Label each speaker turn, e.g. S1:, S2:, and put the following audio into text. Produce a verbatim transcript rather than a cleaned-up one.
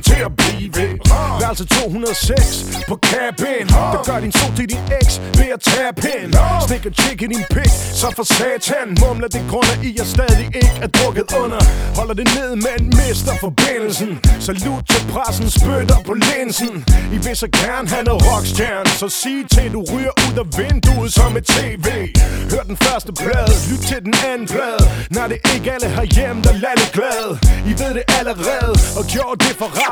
S1: grunden til at blive. Værelse to hundrede og seks på cabin. Der gør din sol til din eks ved at tabe hen. Stikker chick i din pik, så for satan. Mumler det grunder i, at stadig ikke er drukket under. Holder det ned, men mister forbindelsen. Salut til pressen, spytter på linsen. I vil så gerne have noget rockstjerne, så sig til du ryger ud af vinduet som et tv. Hør den første plade, lyt til den anden plade. Når det ikke alle herhjemme, der lader det glade. I ved det allerede, og gjorde det for